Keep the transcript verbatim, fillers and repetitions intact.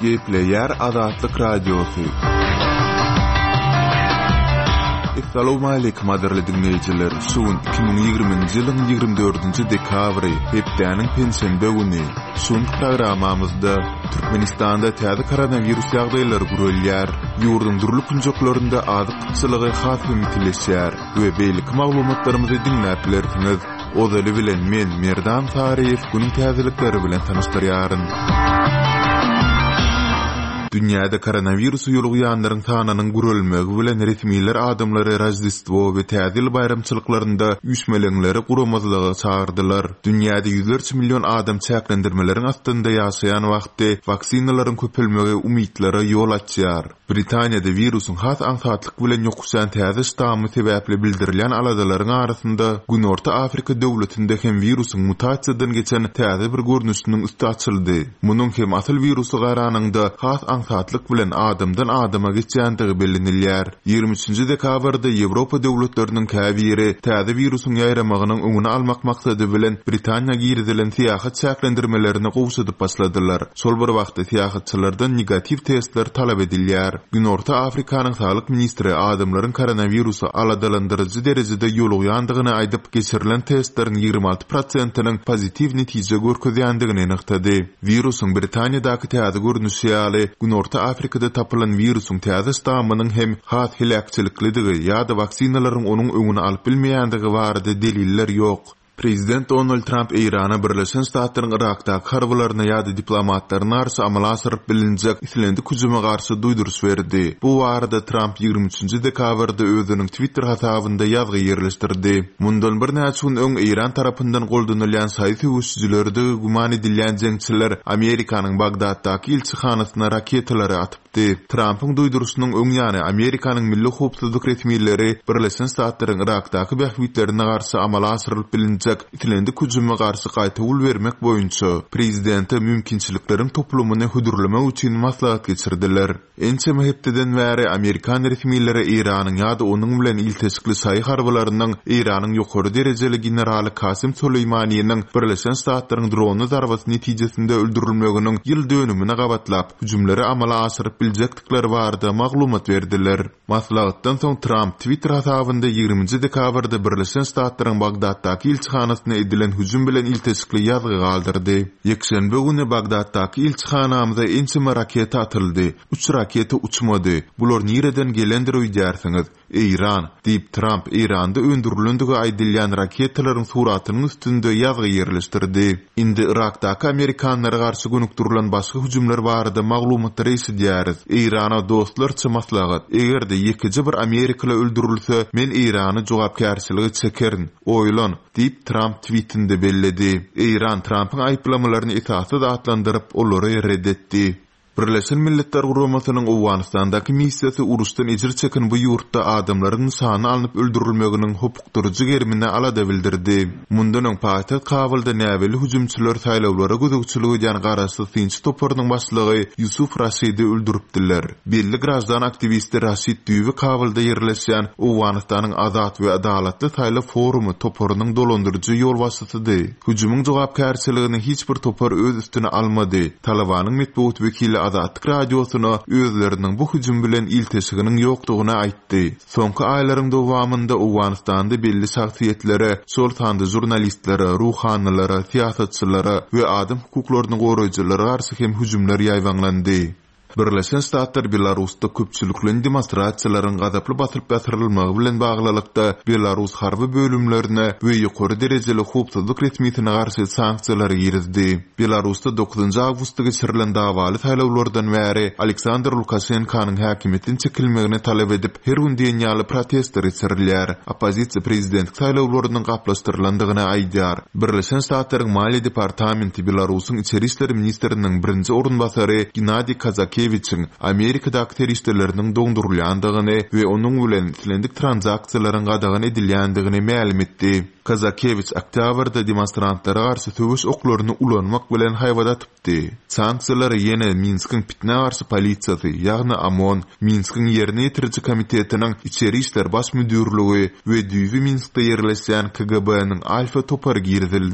Gepleyer Azatlyk Radiosu. Assalamu alaykum aderli dinleyijiler. Şuun iki bin ýygrymynjy ýylyň ýygrimi dördünji dekabry, hepdäniň pensiýende güni. Şuň programamyzda Türkmenistanda täze koronavirus ýagdaýlary görülýär. Ýurdun durly günjoklarynda adyk kıtçylygy hasym etileşýär we beýlik maglumatlarymyzy dinläp bilersiňiz. Ozaly bilen men Merdan Tariýew günüň täzelikleri bilen tanystyryaryn. Dünyada koronavirus ýolugýanlaryň sanynyň görülmegi bilen resmiler adamlary Rojdestvo we täzil bayramçylyklarynda üýtmeleňleri guramazlygy çağırdylar. Dünyada yüzlerce milyon adam çäklendirmeleriň astynda ýaşaýan wagtda vaksinalaryň köpelmegi umytlary ýol açýar. Britaniýada virusyň has ansatlyk bilen ýokuşan täze ştammy sebäpli bildirilýän aladalaryň arasynda Günorta Afrika döwletinde hem virusyň mutasiýadan geçen täze bir görnüşiniň üstü açyldy. Munyň hem asyl virusy garanyňda has ansatlyk bilen adamdan adama geçýändigi bilinilýär. ýygrimi üçinji dekabrda Ýewropa döwletleriniň käbiri täze virusyň ýaýramagynyň öňüni almak maksady bilen Britaniýa girdilen syýahat çäklendirmelerini gowşadyp başladylar. Şol bir wagtda syýahatçylardan negativ testler talap edilýär. Günorta Afrikanyň saglyk ministri adamlaryň koronavirusy aladalandyrjy derejede ýolugýandygyny aýdyp geçirilen testleriň ýygrimi alty prosentynyň pozitiv netije görkezýändigini anyktady. Virusyň Britaniýadaky täze görnüşi ýaly Günorta Afrikada tapylan virusyň täze ştammynyň hem has hilakçylyklydigi ýa-da vaksinalaryň onuň öňüni alyp bilmeýändigi barada deliller ýok. Prezident Donald Trump Irana Birleşen Ştatlaryň Irakdaky harbalaryna ýa-da diplomatlaryna garşy amala asyryp bilinjek islendik hüjuma garşy duýduruş berdi. Bu barada Trump ýygrimi üçinji dekabrda özüniň Twitter hasabynda ýazgy ýerleşdirdi. Mundan bir näçe gün öň Iran tarapyndan goldanylýan saýty üstçülerde guman edilýän jeňçiler Amerikanyň Bagdaddaky ilçihanasyna raketalary atypdy. Trumpyň duýduruşynyň öň ýany Amerikanyň milli howpsuzlyk resmiýetleri Birleşen Ştatlaryň Irakdaky bähwitlerine garşy amala asyryp bilinjek itlendik hüjuma garşy gaýta ul bermek boýunça prezidente mümkinçiliklerin toplumyny hudurlamak üçin maslahat geçirdiler. Ençe mehepdeden bäri Amerikan resmiýetleri Iranyň ýa-da onuň bilen iltesikli saý harbalarynyň Iranyň ýokary derejeli generaly Kasim Suleymanyň Birleşen Ştatlaryň dronu zarbasy netijesinde öldürilmeginiň ýyl dönümine gabatlap hüjumlary amala asyryp biljekdikleri barada maglumat berdiler. Maslahatdan soň Trump Twitter hasabynda ýygrimi dekabrda Birleşen Ştatlaryň Bagdaddaky ilçihanasyna edilen hüjüm bilen iltesikli ýazgy galdyrdy. Ýekşenbe güni Bagdaddaky ilçihanamyza ençime raketa atyldy. Üç raketa uçmady. Bular nireden gelendir öýdärsiňiz? İran, diýip Trump Iranda öndürilendigi aýdylýan raketalaryň suratynyň üstünde ýazgy ýerleşdirdi. Indi Irakdaky Amerikanlara garşy gönükdirilen başga hüjümler barada maglumatlar eşidýäris. Irana dostlarça maslahat. Egerde ýekiji bir Amerikaly öldürilse, men Irany jogapkärçiligi çekerin. Oýlan, diýip Trump tweetinde belledi. Iran Trumpyň aýplamalaryny esassız atlandyryp olary reddetdi. Birleşen Milletler Guramasynyň Awganistandaky missiýasy uruşdan ejir çeken bu ýurtda adamlaryň sany alınıp öldürilmeginiň hukukdurjy gerimine alada bildirdi. Mundan öň paýtaxt Kabulda näbeli hüjümçylar saýlawlara gözükçüligi ýan garaşy Tinç toparynyň başlygy Yusuf Rashidi öldüripdiler. Belli grajdan aktivisti Rashid Düýbi Kabulda ýerleşýän Awganistanyň Azat we Adalatly saýlaw forumy toparynyň dolandyrjy ýol başçysydy. Hüjümyň jogapkärçiligini hiç bir topar öz üstüne almady. Talabanyň medeniýet wekili Azatlyk Radiosyna özleriniň bu hüjüm bilen iltesiginiň ýokdugyny aýtdy. Soňky aýlaryň dowamında Awganistanda belli şahsiýetlere, şol sanda jurnalistlere, ruhanlylary, siýasatçylary we adam hukuklaryny goraýjylary garşy hem hüjümler ýaýwanlandy. Birleşen Ştatlar Belarusda köpçüliklen demonstrasiýalaryň gazaply basyryp bäsdirilmegi bilen baglylykda Belarus harby bölümlerine we ýokary derejeli howpsuzlyk resmiýetine garşy sanksiýalar ýerdi. Belarusda dokuzynji awgustda geçirilen dawaly saýlawlardan bäri Aleksandr Lukashenkanyň häkimetden çekilmegini talap edip her gün dünýäli protestler geçirilýär. Opozisiýa prezident saýlawlarynyň gaplaşdyrylandygyny aýdýar. Birleşen Ştatlaryň Maliýe departamenti Belarusyň içeri işler ministriniň birinji orunbasary Gennady Kazaki Amerikadaky terroristleriniň doňdurulýandygyny we onuň bilen islendik transaksiýalaryň gadagany edilýändigini ma'lum etdi. Kazakevich oktyabrda demonstrantlara garşy töwüş oklaryny ulanmak bilen haýwada tutdy. Sanksiýalar ýene Minskiň pitne garşy polisiýasy, ýagny Amon, Minskiň ýerine ýetiriji komitetiniň içeri işler baş müdürligi we düýbi Minskde ýerleşýän K G B-niň Alfa topar girdildi.